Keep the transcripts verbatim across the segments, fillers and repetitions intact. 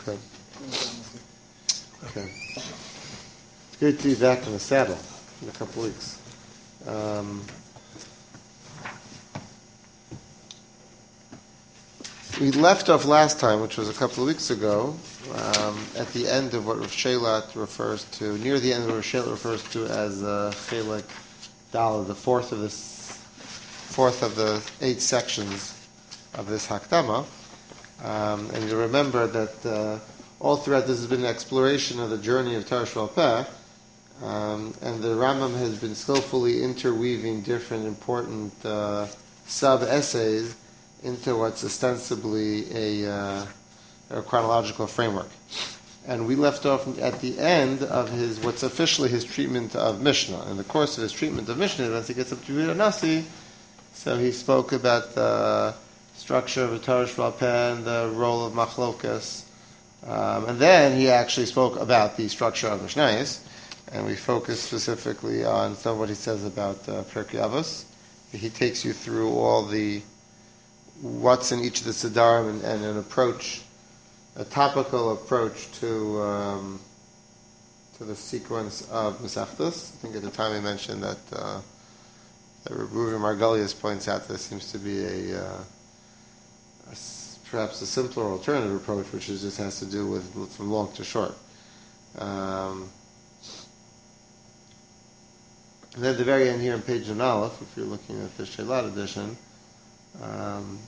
Okay. Okay. It's good to be back in the saddle in a couple of weeks. Um, we left off last time, which was a couple of weeks ago, um, at the end of what Rav Shelat refers to, near the end of what Rav Shelat refers to as uh, Chelek Daled, the fourth of this, fourth of the eight sections of this Hakdama. Um, and you remember that uh, all throughout this has been an exploration of the journey of Torah Sheba'al Peh, um, and the Rambam has been skillfully interweaving different important uh, sub-essays into what's ostensibly a, uh, a chronological framework. And we left off at the end of his, what's officially his treatment of Mishnah. In the course of his treatment of Mishnah, once he gets up to Yehuda Nasi, so he spoke about the structure of a Torah Sheba'al Peh and the role of Machlokas. Um, and then he actually spoke about the structure of Mishnayos, and we focused specifically on some of what he says about uh, Pirkei Avos. He takes you through all the what's in each of the Siddharim and, and an approach, a topical approach to um, to the sequence of Masechtas. I think at the time I mentioned that uh, that Reuven Margolius points out there seems to be a, uh, a perhaps a simpler alternative approach, which is just has to do with from long to short. Um, and then at the very end here on page Aleph, if you're looking at the Shelat edition, um,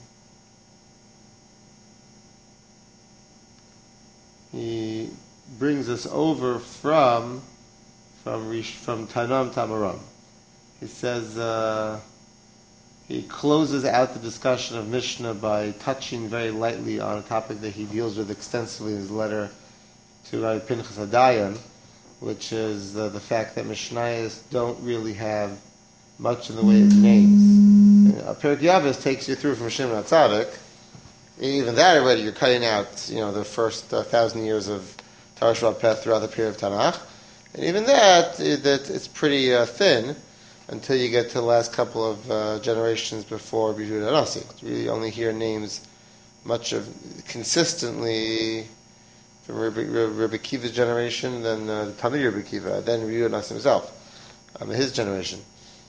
he brings us over from from Rish, from Tanam Tamaram. He says uh, he closes out the discussion of Mishnah by touching very lightly on a topic that he deals with extensively in his letter to Rabbi Pinchas Adayan, which is uh, the fact that Mishnayos don't really have much in the way of names. Uh, Pirkei Avos takes you through from Shimon HaTzadik. Even that already, you're cutting out, you know, the first uh, thousand years of Torah Sheba'al Peh throughout the period of Tanakh, and even that, it, that it's pretty uh, thin until you get to the last couple of uh, generations before Yehuda Nasi. You really only hear names much of consistently from Rabbi, Rabbi Kiva's generation, then uh, the Talmid Rabbi Kiva, then Yehuda Nasi himself, um, his generation.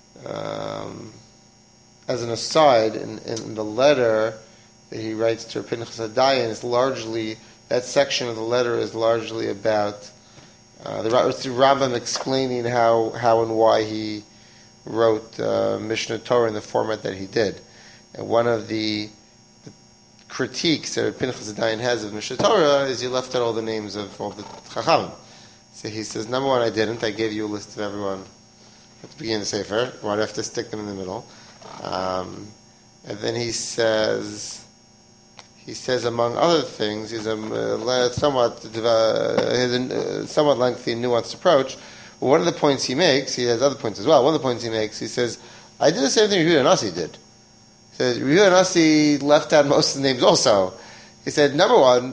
Um, as an aside, in, in the letter that he writes to Pinchas Adayan is largely, that section of the letter is largely about uh, the, it's the Rambam explaining how, how and why he wrote uh, Mishnah Torah in the format that he did. And one of the, the critiques that Pinchas Adayan has of Mishnah Torah is he left out all the names of all the Chachamim. So he says, number one, I didn't. I gave you a list of everyone at the beginning of the Sefer. Why'd I have to stick them in the middle? Um, and then he says... He says, among other things, he's a uh, somewhat uh, his, uh, somewhat lengthy and nuanced approach. But one of the points he makes, he has other points as well. One of the points he makes, he says, I did the same thing Yehuda Nasi did. He says, Yehuda Nasi left out most of the names also. He said, number one,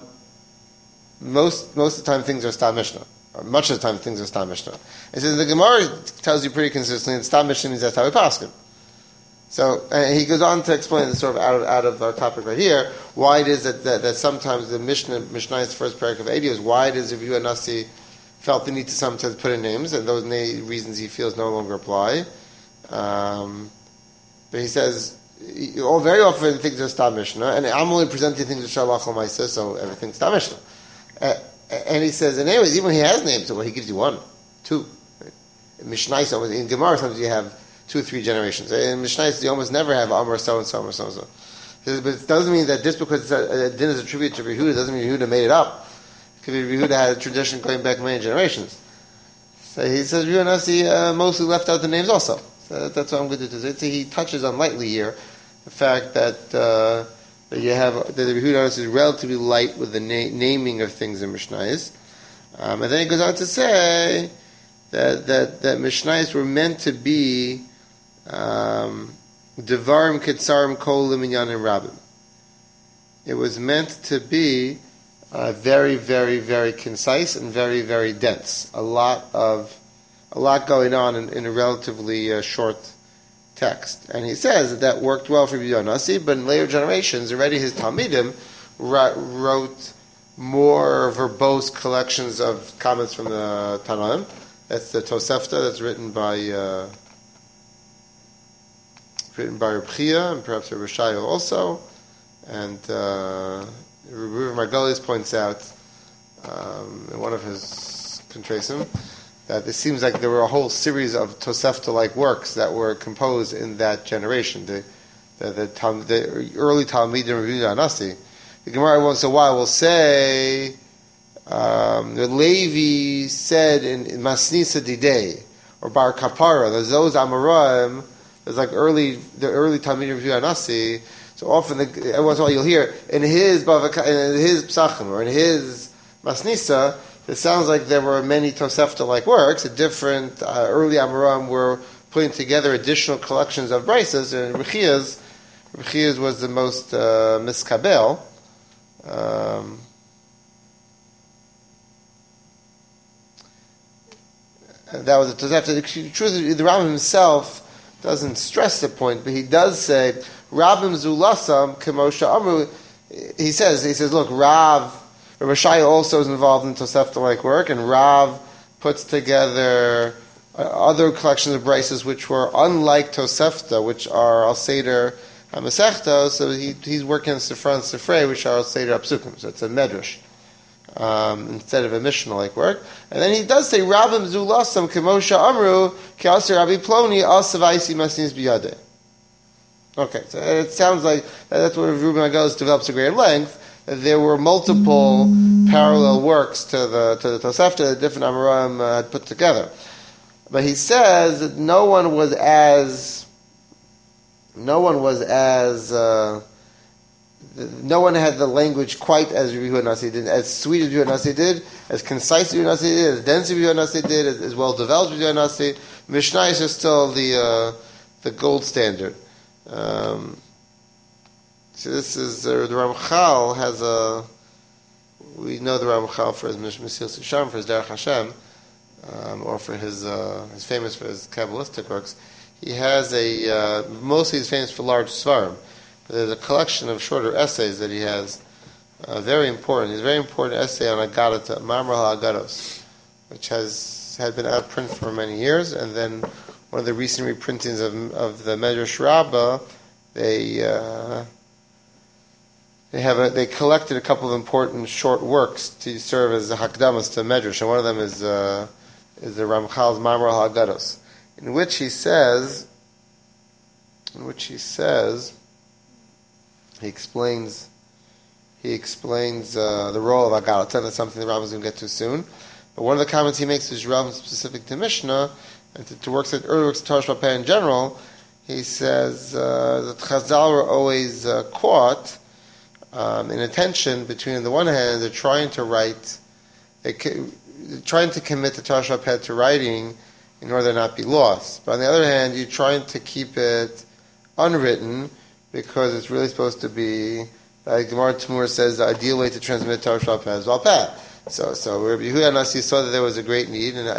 most most of the time things are Stam Mishnah. Or much of the time things are Stam Mishnah. He says, the Gemara tells you pretty consistently that Stam Mishnah means that's how we paskin. So uh, he goes on to explain this sort of out of, out of our topic right here, why it is that, that, that sometimes the Mishnah, Mishnah's first paragraph of eighty is why it is if Yehuda Nasi felt the need to sometimes put in names, and those na- reasons he feels no longer apply. Um, but he says, he, oh, very often things are Stam Mishnah, and I'm only presenting things with Shalach L'Maisa, so everything's Stam Mishnah. Uh, and he says, and anyways, even when he has names, well, he gives you one, two. Right? Mishnah, in Gemara, sometimes you have two or three generations. In Mishnah, you almost never have Amr so and so, Amr so and so. But it doesn't mean that just because a din is attributed to Yehuda doesn't mean Yehuda made it up. It could be Yehuda had a tradition going back many generations. So he says Yehuda Nasi uh, mostly left out the names also. So that's what I'm going to do. So he touches on lightly here the fact that uh, that you have that the Yehuda Nasi is relatively light with the na- naming of things in Mishnayos. Um, and then he goes on to say that that that Mishnayos were meant to be Um, Devarim Ketzarim Kol Minyanim Rabim. It was meant to be uh, very, very, very concise and very, very dense. A lot of, a lot going on in, in a relatively uh, short text. And he says that that worked well for Yehuda Nasi, but in later generations, already his Talmidim wrote more verbose collections of comments from the Tanaim. That's the Tosefta that's written by uh, written by Reb Chia and perhaps Reb Shaya also. And uh, Reb Margolis points out um, in one of his Contrasim that it seems like there were a whole series of Tosefta-like works that were composed in that generation. The the, the, Tal- the early Talmidim Reb Yehuda Anasi. The Gemara once in a while will say um, the Levi said in, in Masnisa Didei or Bar Kapara, there's those Amoraim, there's like early the early Talmidim Reb Yehuda Anasi. So often, the, every once in a while you'll hear in his in his Psachim or in his Masnisa, it sounds like there were many Tosefta-like works. A different uh, early Amoraim were putting together additional collections of Braisos, and Rechias, Rechias was the most uh, miskabel. Um, that was a Tosefta. The truth is, the Rambam himself doesn't stress the point, but he does say Rabim Zulasam Kemosha Amru. He says, he says, look, Rav. Rabbi Shai also is involved in Tosefta-like work, and Rav puts together uh, other collections of Braisos which were unlike Tosefta, which are Al Seder HaMasechta, so he, he's working on Sifra and Sifrei, which are Al Seder HaPsukim, so it's a Medrash, um, instead of a Mishnah-like work. And then he does say, Rabim Zulasam Kemosha Amru, Ki Aser Rabbi Ploni, Asavaisi Masnis Biyadeh. Okay, so it sounds like that's what Reuben Agalos develops at great length. There were multiple parallel works to the to the Tosefta that different Amoraim uh, had put together. But he says that no one was as no one was as uh, no one had the language quite as Rabbi Yehuda Nasi did, as sweet as Rabbi Yehuda Nasi did, as concise as Rabbi Yehuda Nasi did, as dense as Rabbi Yehuda Nasi did, as, as well developed as Rabbi Yehuda Nasi. Mishnayos is still the uh, the gold standard. Um, So this is uh, the Ramchal has a. We know the Ramchal for his Mesilas Yesharim, for his Derech Hashem, um, or for his uh, he's famous for his Kabbalistic works. He has a uh, mostly he's famous for large svarim, but there's a collection of shorter essays that he has. Uh, very important. He's a very important essay on Agadata, Mamar HaAgados, which has had been out of print for many years, and then one of the recent reprintings of of the Medrash Rabbah, they. Uh, They have a, they collected a couple of important short works to serve as the hakdamas to Medrash, and one of them is uh, is the Ramchal's Mamar HaAgados, in which he says, in which he says, he explains, he explains uh, the role of Agadah. That's something the Rambam is going to get to soon. But one of the comments he makes is relevant specific to Mishnah and to, to works that early works of Torah Shapeh in general. He says uh, that Chazal were always uh, caught. Um, in a tension between, on the one hand, they're trying to write, they're trying to commit the Torah Shapeh to writing in order to not be lost. But on the other hand, you're trying to keep it unwritten because it's really supposed to be, like Gemara Tamur says, the ideal way to transmit Torah Shapeh is Valpeh. So, so Rabbi Yehuda Nasi saw that there was a great need, and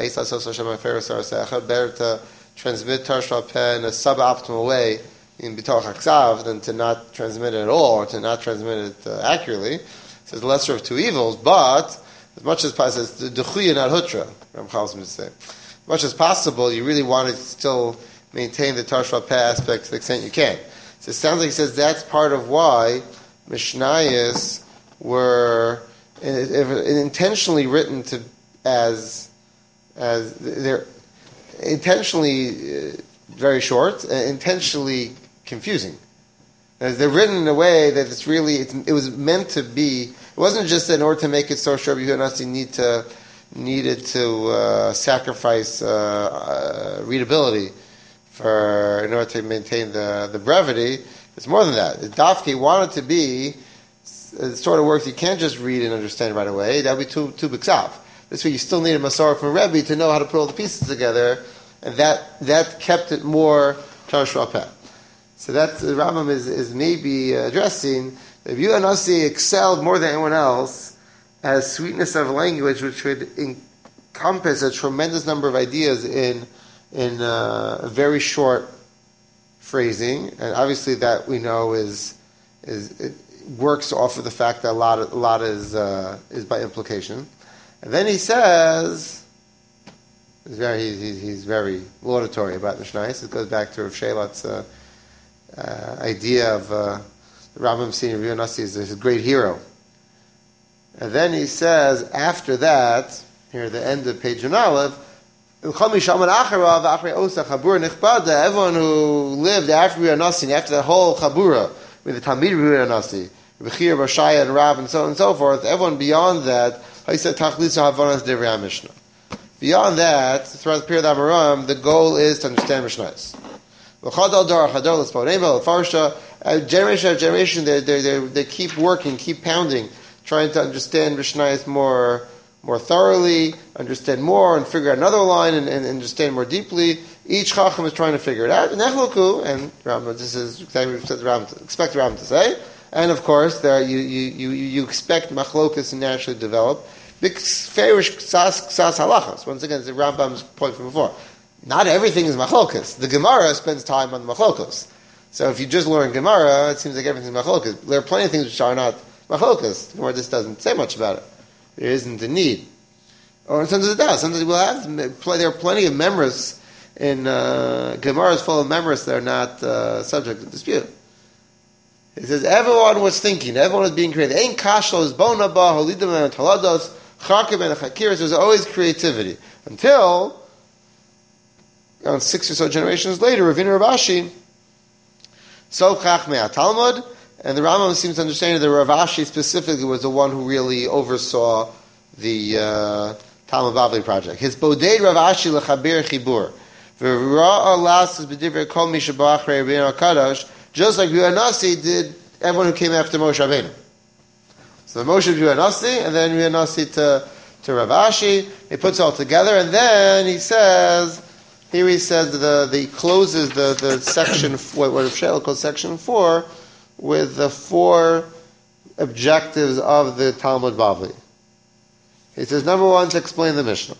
better to transmit Torah Shapeh in a suboptimal way in B'toch HaKsav than to not transmit it at all, or to not transmit it uh, accurately. So it's the lesser of two evils, but as much as possible, it's the Dechuya, not Hutra, Ramchal would say. As much as possible, you really want to still maintain the Torah Shapeh aspect to the extent you can. So it sounds like he says that's part of why Mishnayos were intentionally written to as as they're intentionally uh, very short, uh, intentionally confusing. As they're written in a way that it's really, it's, it was meant to be, it wasn't just that in order to make it so short, Rabbi Yehuda Nasi need to, needed to uh, sacrifice uh, uh, readability for, in order to maintain the, the brevity. It's more than that. The Dafki wanted to be the sort of work you can't just read and understand right away. That would be too, too b'ksav. This way you still need a Masorah from Rebbe to know how to put all the pieces together, and that, that kept it more Torah Shapeh. So that the Rambam is, is maybe addressing that Yehuda Nasi excelled more than anyone else as sweetness of language, which would encompass a tremendous number of ideas in in uh, a very short phrasing, and obviously that we know is is it, works off of the fact that a lot, a lot is uh, is by implication, and then he says he's very he's, he's very laudatory about Mishnayos. It goes back to Rav Shelat's uh, uh, idea of uh, the Rambam seeing Rabbi Yonasi as his great hero, and then he says after that, here at the end of page Aleph, everyone who lived after Rabbi Yonasi, after the whole Chabura, with the Talmid Rabbi Yonasi, Bechir, Rashaya, and Rav, and so on and so forth, everyone beyond that, beyond that, throughout the period of Amaram, the goal is to understand Mishnayos. Generation after generation, they, they, they, they keep working, keep pounding, trying to understand Mishnayos more more thoroughly, understand more, and figure out another line, and, and understand more deeply. Each Chacham is trying to figure it out. And Nechloku, and Rambam, this is exactly what Rambam, expect Rambam to say. And of course, there you you you, you expect machlokas to naturally develop. Big fairish sas halachas. Once again, it's the Rambam's point from before. Not everything is machlokas. The Gemara spends time on the machlokas. So if you just learn Gemara, it seems like everything is machlokas. There are plenty of things which are not machlokas. Gemara just doesn't say much about it. There isn't a need. Or sometimes it does. Sometimes we'll have, there are plenty of memories in, uh, Gemara is full of memories that are not, uh, subject to dispute. It says, everyone was thinking, everyone was being creative. Ein kashlos, bonaba, holidim, and talados, chakim, and chakiris. There's always creativity. Until, around six or so generations later, Ravina Rav Ashi, so chachmei Talmud, and the Rambam seems to understand that Rav Ashi specifically was the one who really oversaw the uh, Talmud Bavli project. His boded Rav Ashi lechaber chibur, v'ra'a lasses b'divrei kol mi shebarach Rabbeinu Kadosh, just like Rabbi Yonasi did everyone who came after Moshe Rabbeinu. So Moshe Rabbi Yonasi, and then Rabbi Yonasi to to Rav Ashi. He puts it all together, and then he says, here he says the the he closes the the section what what Rav Shelah calls section four, with the four objectives of the Talmud Bavli. He says, number one, to explain the Mishnah.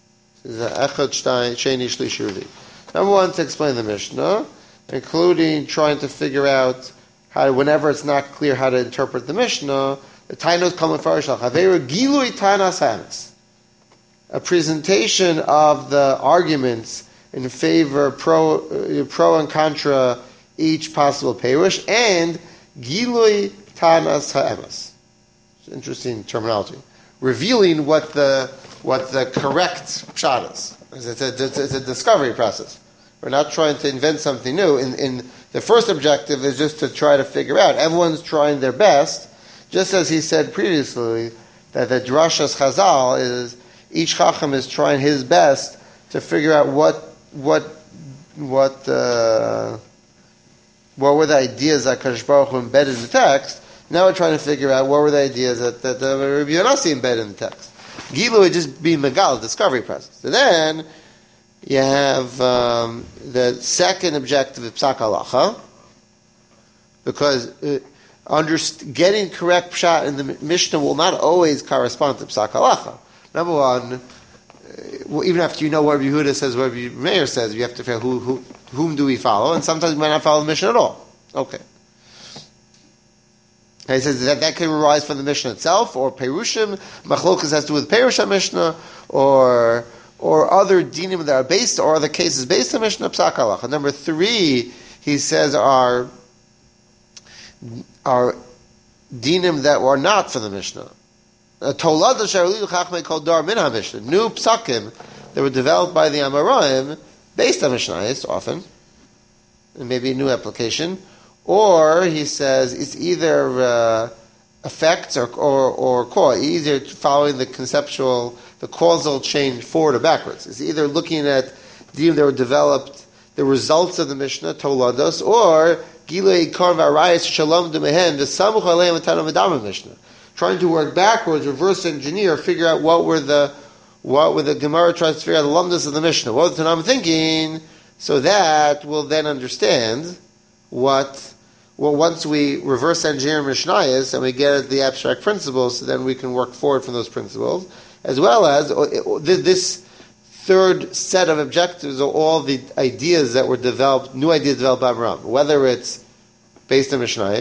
Number one, to explain the Mishnah, including trying to figure out how, whenever it's not clear how to interpret the Mishnah, the Tainos come in Farish Haveru Gilui Tainas Hamas. A presentation of the arguments in favor, pro, uh, pro and contra each possible perush, and Gilui Tanas Ha'emes. Interesting terminology. Revealing what the what the correct pshat is. It's a, it's a discovery process. We're not trying to invent something new. In, in the first objective is just to try to figure out. Everyone's trying their best, just as he said previously that the drashas Chazal is each chacham is trying his best to figure out what what what. Uh, What were the ideas that Kadosh Baruch Hu embedded in the text? Now we're trying to figure out what were the ideas that, that uh, Rabbi Yonasi embedded in the text. Gilu would just be Megal, the discovery process. And then you have um, the second objective of Psak Halacha, because uh, underst- getting correct pshat in the Mishnah will not always correspond to Psak Halacha. Number one, uh, well, even after you know what Rabbi Yehuda says, what Rabbi Meir says, you have to figure out who, who whom do we follow, and sometimes we might not follow the Mishnah at all. Okay. And he says that that can arise from the Mishnah itself, or Perushim, Machlokas has to do with Perush Mishnah, or or other dinim that are based, or other cases based on Mishnah, Psak Halacha. Number three, he says, are, are dinim that were not from the Mishnah. Tolad Sharilu Chachmei Kol Dar Min HaMishnah. New psakim that were developed by the Amoraim, based on Mishnayos, often, and maybe a new application, or he says it's either uh, effects or or or cause, either following the conceptual, the causal chain forward or backwards. It's either looking at the that were developed, the results of the Mishnah, Tolados, or Gilei Kar V'Arayis Shalom Demehen V'Samuch Aleim V'Tanam V'Damim Mishnah, trying to work backwards, reverse engineer, figure out what were the What with the Gemara tries to figure out the lumdus of the Mishnah? What the Tanam thinking? So that we'll then understand what. Well, once we reverse engineer Mishnayos and we get at the abstract principles, so then we can work forward from those principles, as well as this third set of objectives are all the ideas that were developed, new ideas developed by Abraham, whether it's based on Mishnayos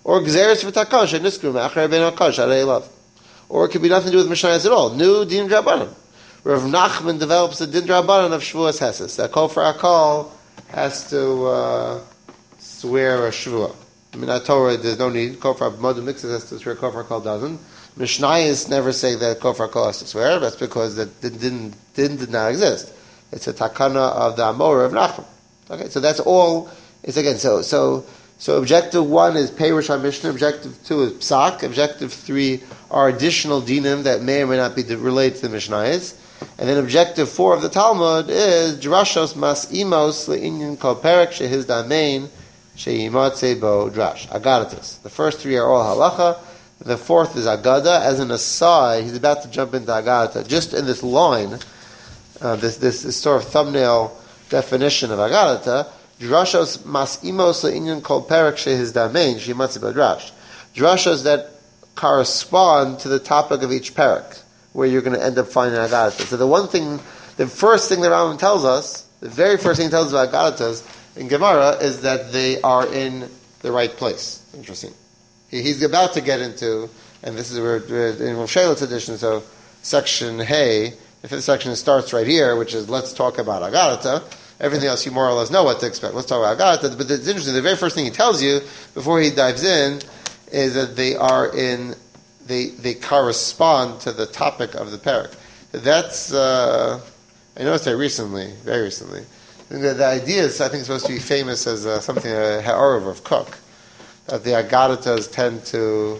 Or Gzeres v'takon she'niskru me'achar ben hakon she'arei love. Or it could be nothing to do with Mishnayos at all. New Din Drabanan. Rav Nachman develops the Din Drabanan of Shavuos Heses. That Kol for Akol has to uh, swear a Shavuot. I mean, at Torah, there's no need. Kol for Modu Mixes has to swear, Kol for Akol doesn't. Mishnayos never say that Kol for Akol has to swear. That's because that Din did, did not exist. It's a takana of the Amora of Nachman. Okay, so that's all. It's again, so, so, So objective one is Peirush HaMishnah, objective two is Psak, objective three are additional dinim that may or may not be related to the Mishnayos, and then objective four of the Talmud is Drashos Mas Imos Le'inyan Kol Perek Shehiz Damein Shehimatze Bo Drash, Agadatas. The first three are all halacha, the fourth is Agada. As an aside, he's about to jump into Agadata. Just in this line, uh, this, this, this sort of thumbnail definition of Agadata, Drashos mas imos le'inyan kol perek shehiz damein shehimatze bo drash. Drashos that correspond to the topic of each perek, where you're going to end up finding Agadatas. So the one thing, the first thing the Rambam tells us, the very first thing he tells us about Agadatas in Gemara is that they are in the right place. Interesting. He, he's about to get into, and this is where in Rav Sheila's edition, so section Hey, the fifth section starts right here, which is let's talk about Agadata. Everything else you more or less know what to expect. Let's talk about Agadata. But it's interesting, the very first thing he tells you before he dives in is that they are in, they they correspond to the topic of the parak. That's, uh, I noticed that recently, very recently. The, the idea is, I think, supposed to be famous as uh, something, a ha'arav of Cook, that the Agadatas tend to,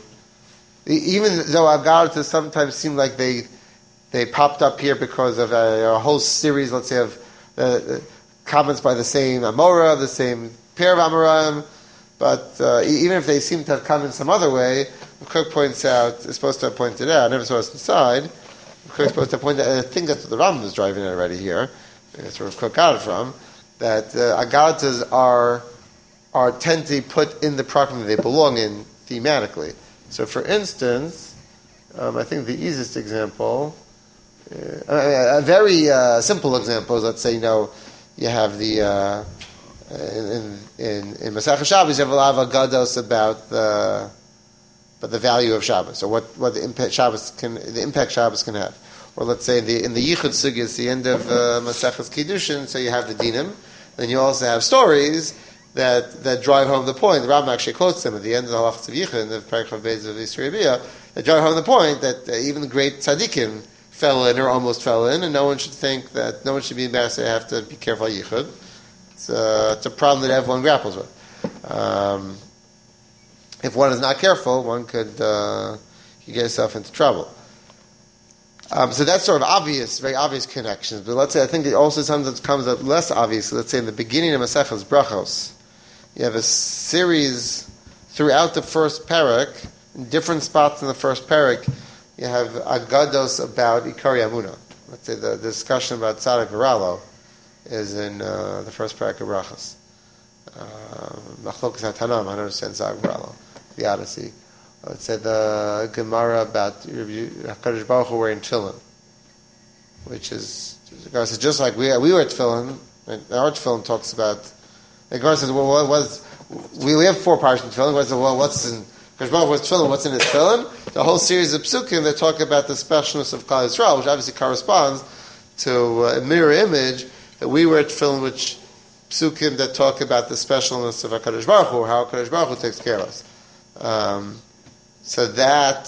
even though Agadatas sometimes seem like they they popped up here because of a, a whole series, let's say, of uh, comments by the same Amora, the same pair of Amoraim, but uh, even if they seem to have come in some other way, Cook points out, is supposed to have pointed out, I never saw this inside, Cook's supposed to point out, and I think that's what the Rambam is driving at already here, that's where Cook got it from, that uh, Agadatas are, are tend to be put in the program that they belong in thematically. So for instance, um, I think the easiest example, uh, a, a very uh, simple example is, let's say, you know, you have the uh, in in in Masechah Shabbos, you have a lot of agados about the but the value of Shabbos, or what, what the impact Shabbos can the impact Shabbos can have. Or let's say the in the Yichud Sugis, the end of uh, Masechas Kiddushin, so you have the dinim, then you also have stories that that drive home the point. The Rambam actually quotes them at the end of the Halachos of Yichud, in the Perek of Beis of Yisrael Bia, that drive home the point that uh, even the great tzaddikim fell in or almost fell in, and no one should think that, no one should be embarrassed to have to be careful at Yichud. It's a, it's a problem that everyone grapples with. Um, if one is not careful, one could uh, you get yourself into trouble. Um, so that's sort of obvious, very obvious connections. But let's say, I think it also sometimes comes up less obvious. Let's say in the beginning of Masechas Brachos, you have a series throughout the first parak, in different spots in the first parak, you have agados about Ikari Amuna. Let's say the, the discussion about Tzaddik V'Ralo is in uh, the first parak of Brachos. Machlokas HaTanam, I understand Tzaddik V'Ralo, the Odyssey. Let's say the Gemara about HaKadosh Baruch Hu wearing tefillin, which is, the Gemara says, just like we we wear tefillin, and our tefillin talks about, the Gemara says, well, what was, we, we have four parts in tefillin, the Gemara says, well, what's in, HaKadosh Baruch Hu wears tefillin, what's in his tefillin? The whole series of psukim that talk about the specialness of Klal Yisrael, which obviously corresponds to a mirror image that we wear tefillin, which psukim that talk about the specialness of HaKadosh Baruch Hu, how HaKadosh Baruch Hu takes care of us. Um, so that,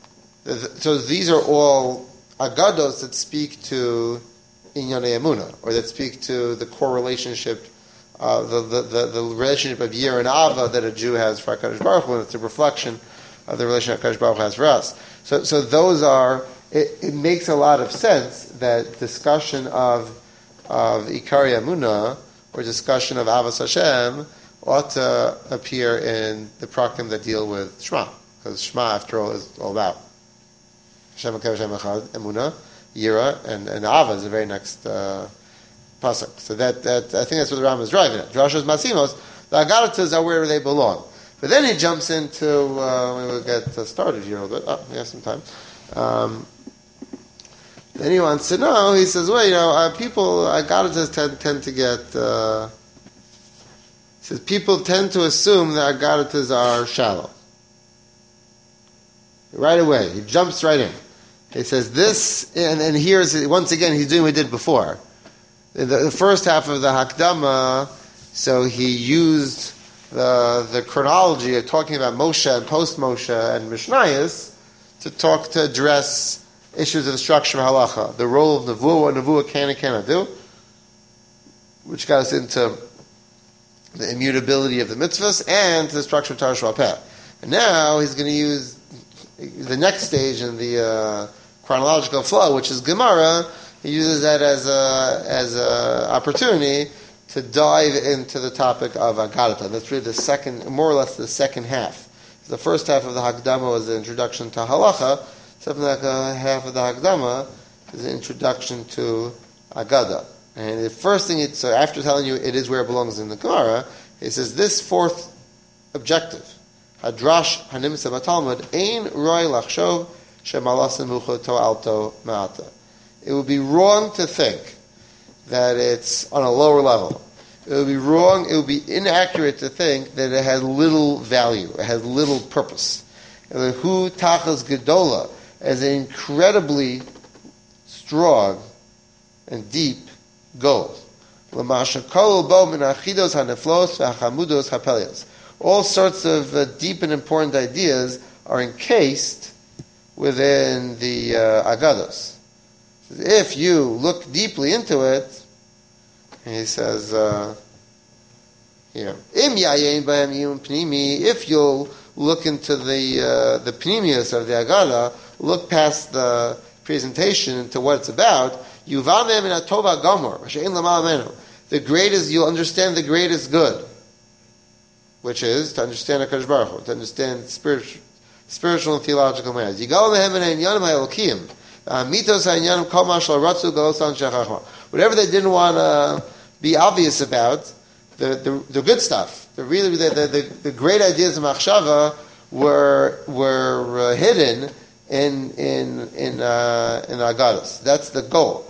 so these are all agados that speak to Inyanei Emunah, or that speak to the core relationship, uh, the, the, the, the relationship of Yir and Ava that a Jew has for HaKadosh Baruch Hu, and it's a reflection of the relationship HaKadosh Baruch Hu has for us. So, so those are, it, it makes a lot of sense that discussion of, of Ikari Emunah, or discussion of Avos Hashem, ought to appear in the prakim that deal with Shema. Because Shema, after all, is all about Hashem HaKadosh Hashem Echad, Emunah, Yira, and, and Ava is the very next uh, pasuk. So that, that, I think that's what the Rambam is driving at. Drashos Masimos, the Agadatas are where they belong. But then he jumps into, uh, we will get started here a little bit. Oh, we have some time. Um, then he wants to know, he says, well, you know, uh, people, Agadatas tend, tend to get, uh, he says, people tend to assume that Agadatas are shallow. Right away, he jumps right in. He says this, and, and here's, once again, he's doing what he did before. In the, the first half of the Hakdama, so he used the the chronology of talking about Moshe and post-Moshe and Mishnayos to talk, to address issues of the structure of halacha, the role of Nevuah, what Nevuah can and cannot do, which got us into the immutability of the mitzvahs and the structure of Torah Sheba'al Peh. And now he's going to use the next stage in the uh, chronological flow, which is Gemara. He uses that as a as a opportunity to dive into the topic of Agadata. That's really the second, more or less the second half. The first half of the Hakdama was the introduction to Halacha. Second half of the Hakdama is the introduction to Agada. And the first thing, it, so after telling you it is where it belongs in the Gemara, it says this fourth objective, Hadrash Hanimsa Batalmud, Ein Roy Lachshov Shemalasim Mucho To Alto Ma'ata. It would be wrong to think that it's on a lower level. It would be wrong, it would be inaccurate to think that it has little value, it has little purpose. Hu Tachas Gedola, as an incredibly strong and deep goal. All sorts of uh, deep and important ideas are encased within the uh, Agados. If you look deeply into it, he says uh, here, if you'll look into the uh, the pnimius of the Agada, look past the presentation into what it's about, the greatest, you'll understand the greatest good, which is to understand HaKadosh Baruch Hu, to understand spiritual, spiritual and theological matters. Whatever they didn't want to be obvious about, the, the, the good stuff, the really the, the, the great ideas of Machshava were were uh, hidden in in in uh, in Agadas. That's the goal.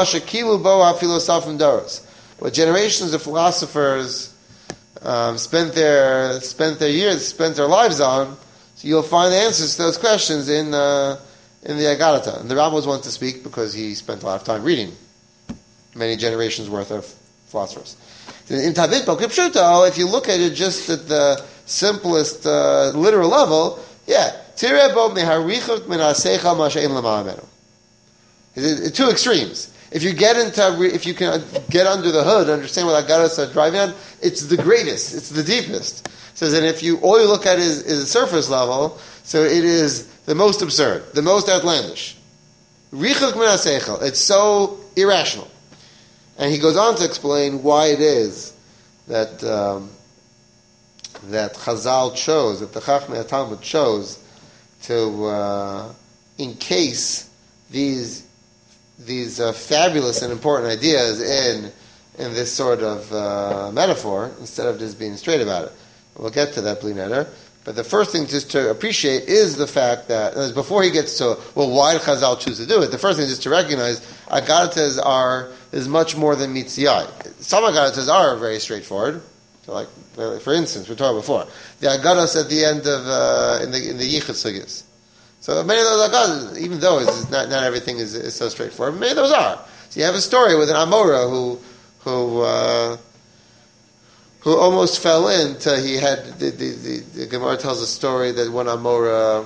What generations of philosophers um, spent their spent their years, spent their lives on, so you'll find the answers to those questions in uh, in the Agadata. And the Rambam was one to speak because he spent a lot of time reading many generations worth of philosophers. In Tavit Pokipshuto, if you look at it just at the simplest uh, literal level, yeah, Tirebo meharichuk minasecha mashein lamamenu. Two extremes. If you get into, if you can get under the hood, understand what Agadas are driving on, it's the greatest, it's the deepest. It says, and if you all you look at is, is the surface level, so it is the most absurd, the most outlandish. Richuk minaseichel, it's so irrational. And he goes on to explain why it is that um, that Chazal chose, that the Chachmei Talmud chose to uh, encase these these uh, fabulous and important ideas in in this sort of uh, metaphor instead of just being straight about it. We'll get to that, Bli Neder. But the first thing just to appreciate is the fact that, before he gets to, well, why did Chazal choose to do it? The first thing is just to recognize Agadatas are, is much more than meets the eye. Some Agadatas are very straightforward. So like, for instance, we talked before, the Agadas at the end of, uh, in the, in the Yichud Sugis. So many of those Agadas, even though it's not, not everything is, is so straightforward, many of those are. So you have a story with an Amora who, who, uh, who almost fell in till he had, the, the, the, the Gemara tells a story that one Amora,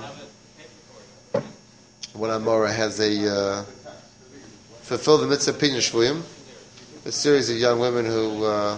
one Amora has a, uh, fulfilled the mitzvah Pinyan Shvuyim, a series of young women who, uh,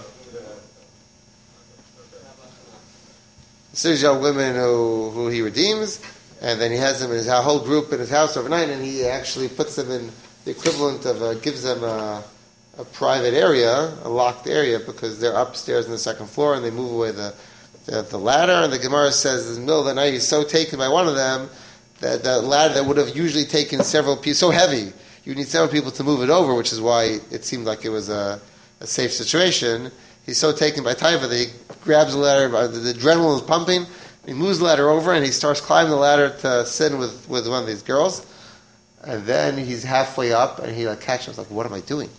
a series of young women who, who he redeems, and then he has them in his whole group in his house overnight, and he actually puts them in the equivalent of, uh, gives them a, a private area, a locked area, because they're upstairs on the second floor, and they move away the the, the ladder, and the Gemara says in the middle of the night he's so taken by one of them that the ladder that would have usually taken several people, so heavy, you need several people to move it over, which is why it seemed like it was a, a safe situation. He's so taken by Taiva that he grabs the ladder, the, the adrenaline is pumping, he moves the ladder over, and he starts climbing the ladder to sit with, with one of these girls, and then he's halfway up, and he like catches him, like, what am I doing?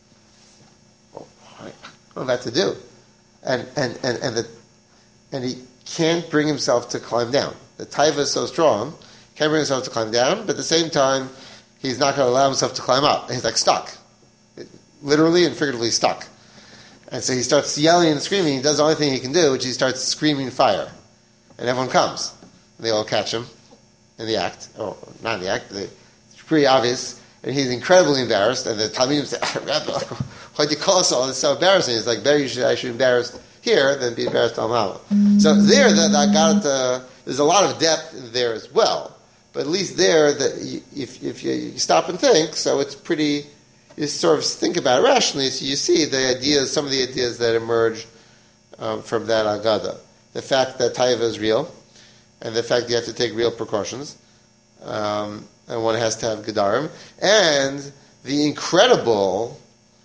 What am I about to do? And and and and the and he can't bring himself to climb down. The taiva is so strong, Can't bring himself to climb down, but at the same time, he's not going to allow himself to climb up. He's like stuck. Literally and figuratively stuck. And so he starts yelling and screaming. He does the only thing he can do, which he starts screaming fire. And everyone comes. And they all catch him in the act. Oh, not in the act. It's pretty obvious. And he's incredibly embarrassed. And the Talmidim say, why'd you call us all? It's so embarrassing. It's like, better you should, I should be embarrassed here than be embarrassed on Mama. So there, that, that got uh, there's a lot of depth there as well. But at least there, that you, if, if you, you stop and think, so it's pretty... You sort of think about it rationally, so you see the ideas, some of the ideas that emerge um, from that Agada. The fact that Taiva is real, and the fact that you have to take real precautions, um, and one has to have Gedarim, and the incredible,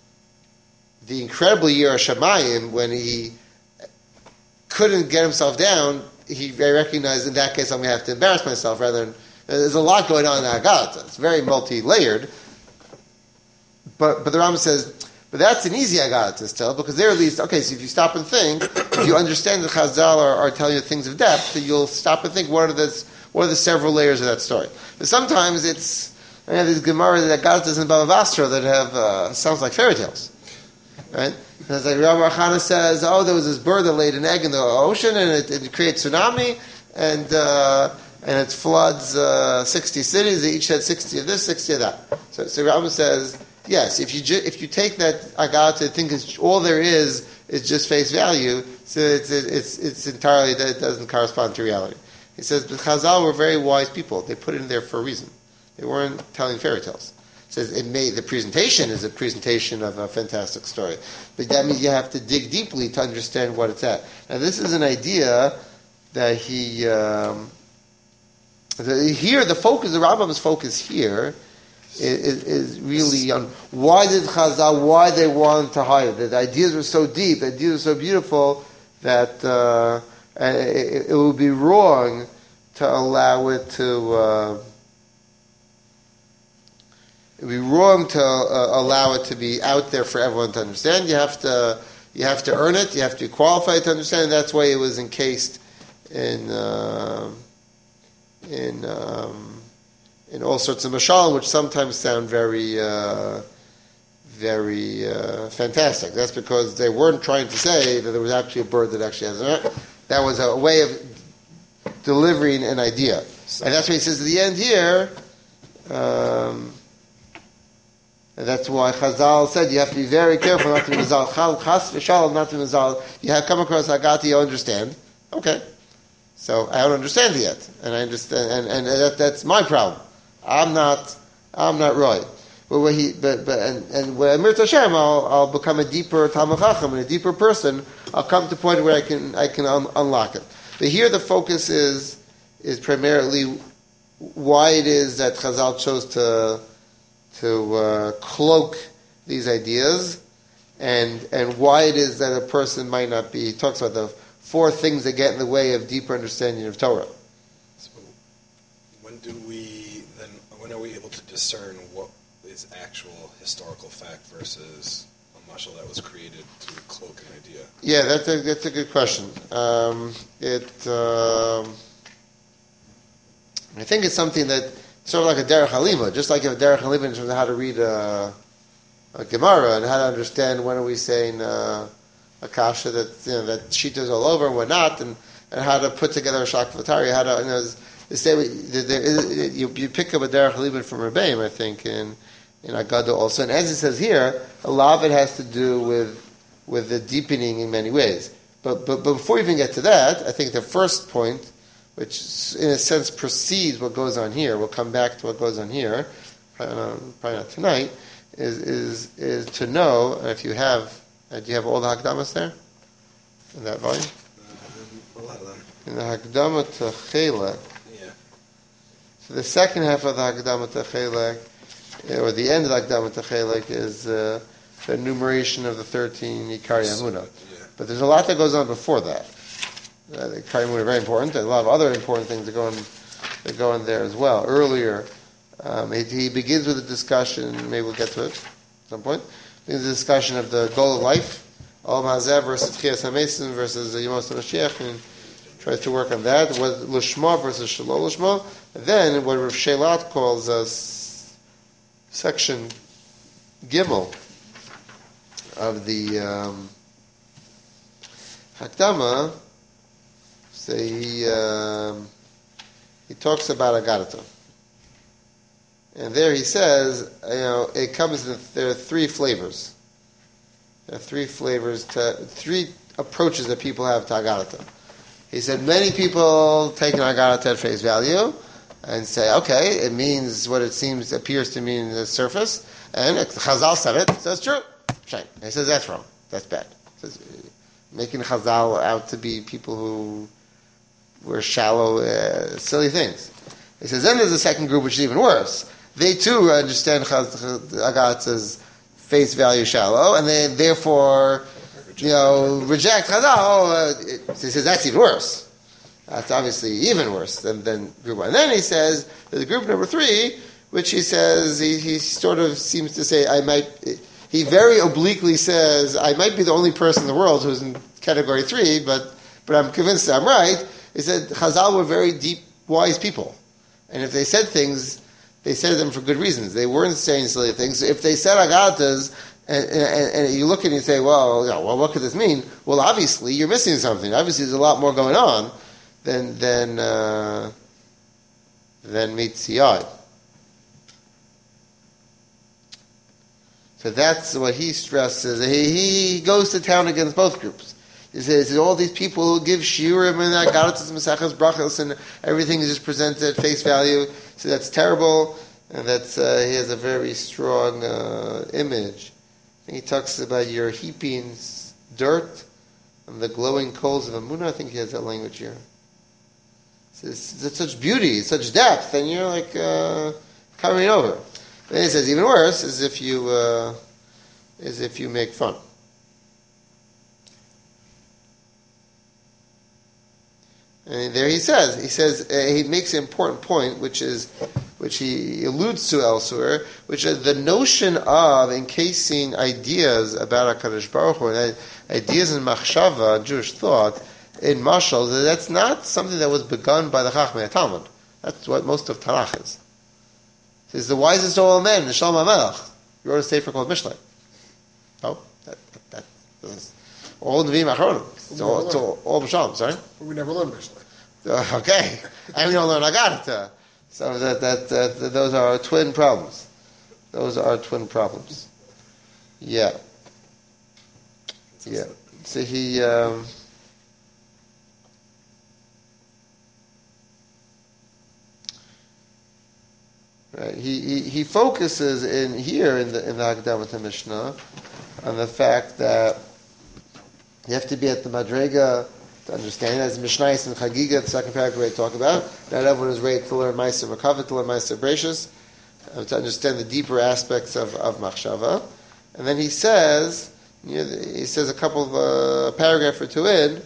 the incredible Yirah Shamayim, when he couldn't get himself down, he recognized, in that case, I'm going to have to embarrass myself, rather than, there's a lot going on in Agada. It's very multi-layered. But but the Rambam says, but that's an easy Agada to tell, because there at least, okay, so if you stop and think, if you understand that Chazal are, are telling you things of depth, then you'll stop and think, what are the, what are the several layers of that story? But sometimes it's, I have these Gemara that Agadas in Bava Basra that have, uh, sounds like fairy tales. Right? And it's like Rabbi Chana says, oh, there was this bird that laid an egg in the ocean, and it, it creates tsunami, and uh, and it floods uh, sixty cities, they each had sixty of this, sixty of that. So, so Rambam says, yes, if you ju- if you take that Agada to think it's, all there is is just face value, so it's it's it's entirely that it doesn't correspond to reality. He says, but Chazal were very wise people. They put it in there for a reason. They weren't telling fairy tales. He says it may the presentation is a presentation of a fantastic story, but that means you have to dig deeply to understand what it's at. Now, this is an idea that he um, the, here the focus, the Rambam's focus here. Is, is really on why did Chazal, why they wanted to hide it. The ideas were so deep, the ideas were so beautiful that uh, it, it would be wrong to allow it to. Uh, it would be wrong to uh, allow it to be out there for everyone to understand. You have to, you have to earn it. You have to be qualified to understand. That's why it was encased in uh, in. Um, in all sorts of mashal, which sometimes sound very, uh, very uh, fantastic. That's because they weren't trying to say that there was actually a bird that actually has an. That was a way of delivering an idea, and that's what he says at the end here. Um, and that's why Chazal said you have to be very careful not to be mizal. Chas v'shalom, not to be mizal. You have come across Agati, you understand. Okay, so I don't understand it yet, and I understand, and, and that, that's my problem. I'm not, I'm not right. But when he, but, but and, and when Amir Hashem, I'll, I'll become a deeper Talmid Chacham and a deeper person. I'll come to a point where I can, I can un- unlock it. But here the focus is, is primarily why it is that Chazal chose to, to uh, cloak these ideas, and and why it is that a person might not be. He talks about the four things that get in the way of deeper understanding of Torah. So, when do we? When are we able to discern what is actual historical fact versus a mashal that was created to cloak an idea? Yeah, that's a, that's a good question. Um, it, um, I think it's something that sort of like a derech halima, just like a derech halima in terms of how to read a, a Gemara and how to understand when are we saying uh, a kasha that you know that shita is all over and when not, and, and how to put together a shakvatari, how to you know. They say there is, you, you pick up a derech halibin from Rebbeim, I think, in in Agada also, and as it says here, a lot of it has to do with with the deepening in many ways. But but, but before we even get to that, I think the first point, which in a sense precedes what goes on here, we'll come back to what goes on here, probably not, probably not tonight, is is is to know. And if you have, uh, do you have all the Hakdamas there in that volume? Uh, a lot of them. In the Hakdama to Chela. So the second half of the Hakdama to Chelek, or the end of the Hakdama to Chelek, is uh, the enumeration of the thirteen Yikar Yamuna. Yeah. But there's a lot that goes on before that. Uh, the Yikar Yamuna are very important. There's a lot of other important things that go in, that go in there as well. Earlier, um, he, he begins with a discussion, maybe we'll get to it at some point, begins a discussion of the goal of life, Olam Hazeh versus Tchias HaMesim versus Yemos HaMashiach, and tries to work on that. What Lishma versus Shalom Lishma. And then what Rav Shelat calls us section Gimel of the um, Hakdama. So he um, he talks about Agarata. And there he says, you know, it comes in, there are three flavors. There are three flavors, to, three approaches that people have to Agarata. He said many people take an Agarata at face value and say, okay, it means what it seems, appears to mean the surface, and Chazal said it, so it's true. Shame. He says that's wrong. That's bad. He says, making Chazal out to be people who were shallow, uh, silly things. He says then there's a second group which is even worse. They too understand Agarata's face value shallow, and they therefore, you know, reject Chazal. Oh, uh, it, he says that's even worse. That's obviously even worse than, than group one. And then he says there's group number three, which he says he, he sort of seems to say I might. He very obliquely says I might be the only person in the world who's in category three, but but I'm convinced that I'm right. He said Chazal were very deep, wise people, and if they said things, they said them for good reasons. They weren't saying silly things. If they said Agaratas, and, and, and you look at it and say, well, you know, well, what could this mean? Well, obviously, you're missing something. Obviously, there's a lot more going on than than uh, than meets the eye. So that's what he stresses. He, he goes to town against both groups. He says all these people who give shiurim and agaratas, mesachas, brachos, and everything is just presented at face value. So that's terrible, and that's uh, he has a very strong uh, image. I think he talks about your heaping dirt and the glowing coals of Amunah. I think he has that language here. It's, it's such beauty, such depth, and you're like uh, coming over. Then he says even worse is if you uh, is if you make fun. And there he says, he says, uh, he makes an important point, which is, which he alludes to elsewhere, which is the notion of encasing ideas about HaKadosh Baruch Hu, and ideas in machshava, Jewish thought, in mashal, that's not something that was begun by the Chachmei Talmud. That's what most of Tanakh is. He's the wisest of all men, Shalom HaMelech. You wrote a sefer called Mishlei. Oh, that, that, that is all Nevi'im Achronim. It's all, it's all, all B'Shalom, sorry? We never learned Mishlei. Uh, okay, and we don't learn Agarata. So that, that that those are our twin problems. Those are our twin problems. Yeah, yeah. So he. Um, right. He, he he focuses in here in the in the Hakdamat Mishnah on the fact that you have to be at the Madrega. Understanding as Mishnayos and Chagiga, the second paragraph we talk about, not everyone is ready to learn Meiser Makavit, to learn Meiser Bereishis, uh, to understand the deeper aspects of, of Machshava. And then he says, you know, he says a couple of uh, a paragraph or two in,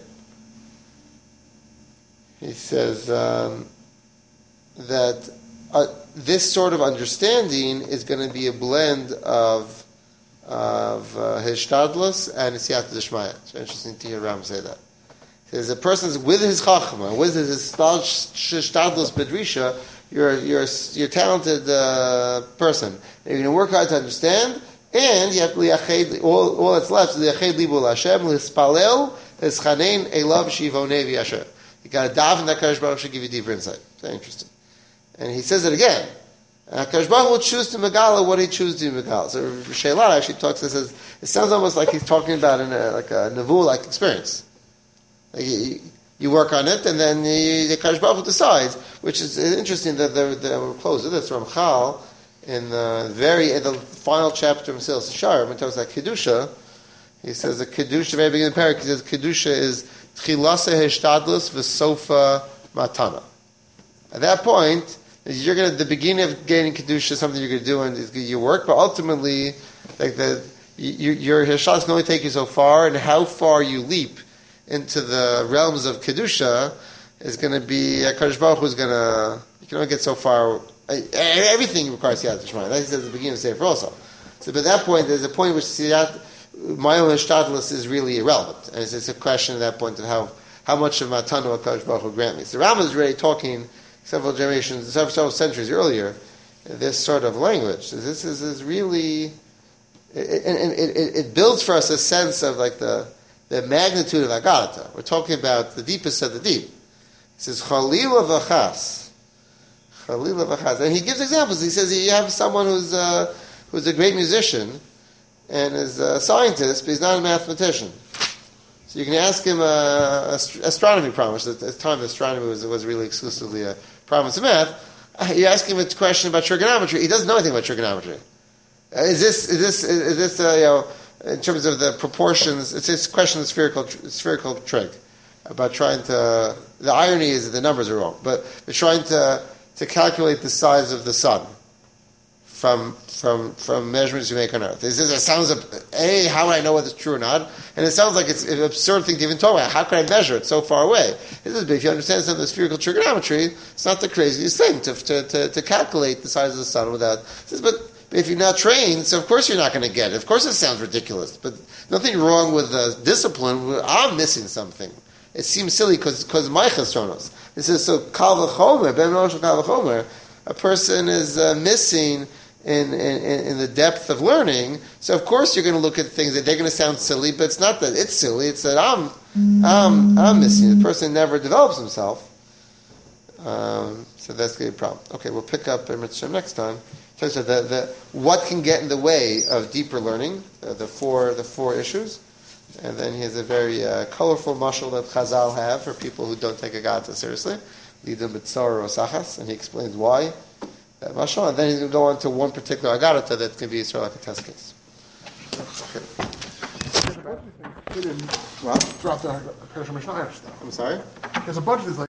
he says um, that uh, this sort of understanding is going to be a blend of of uh, Hishtadlus and Siyata Dishmaya. It's interesting to hear Ram say that. There's a person's with his chachma, with his shtadlus bedrisha. You're you're you're a talented uh, person. You're going to work hard to understand, and you have to liyached. All all that's left is liyached libu Hashem, lispalel, lischanein elav shivonei v'yasher. You got to daven that Kadosh Baruch should give you deeper insight. Very interesting. And he says it again. Uh, Kadosh Baruch will choose to megala what he chooses to megala. So Sheilat actually talks and says it sounds almost like he's talking about in a, like a nevuah like experience. Like you, you work on it, and then you, the Kadosh Baruch Hu decides, which is interesting that the, the, we'll close with this. Ramchal, in the very in the final chapter of Mesilas Yesharim, when he talks about Kedusha, he says the Kedusha, the very beginning of the parak, he says Kedusha is Tchilasa Hishtadlus V'Sofa Matana. At that point, you're going to, the beginning of getting Kedusha is something you're going to do in your work, but ultimately, like the, you, your Hishtadlus can only take you so far, and how far you leap into the realms of Kedusha is going to be, Kadosh Baruch Hu is going to, you can only get so far, everything requires Siyat Shema. That he says at the beginning of the Sefer also. So, but at that point, there's a point which Siyat, my own Hishtadlus is really irrelevant. And it's, it's a question at that point of how, how much of Matanu HaKadosh Baruch Hu grant me. So Rambam is already talking several generations, several, several centuries earlier, this sort of language. So this is, is really, it, it, it, it builds for us a sense of like the, the magnitude of Agarata. We're talking about the deepest of the deep. It says, Chalila v'chas. Chalila v'chas. And he gives examples. He says you have someone who's, uh, who's a great musician and is a scientist, but he's not a mathematician. So you can ask him a, a astronomy problem, which at the time astronomy was, was really exclusively a province of math. You ask him a question about trigonometry. He doesn't know anything about trigonometry. Uh, is this is this is this uh, you know, in terms of the proportions? It's this question of spherical spherical trig about trying to. The irony is that the numbers are wrong, but they're trying to to calculate the size of the sun from from from measurements you make on Earth. This is, it sounds a how would I know whether it's true or not? And it sounds like it's an absurd thing to even talk about. How can I measure it so far away? This is big. If you understand some of the spherical trigonometry, it's not the craziest thing to to, to, to calculate the size of the sun without. Says, but if you're not trained, so of course you're not going to get it. Of course it sounds ridiculous, but nothing wrong with the discipline. I'm missing something. It seems silly because because my chesronos. This is so kal v'chomer, ben rosh kal v'chomer. A person is uh, missing. In, in in the depth of learning, so of course you're going to look at things that they're going to sound silly, but it's not that it's silly. It's that I'm I'm I'm missing. The person never develops himself, um, so that's going to be a problem. Okay, we'll pick up in Mitzvah next time. So the, the what can get in the way of deeper learning, uh, the four the four issues, and then he has a very uh, colorful mashal that Chazal have for people who don't take Agata seriously, Lidim B'tzar or Sachas, and he explains why. And then he's going to go on to one particular agarata that can be sort of like a test case. Okay. He didn't well, drop the Persian Mishnah stuff. I'm sorry? Because a bunch of these like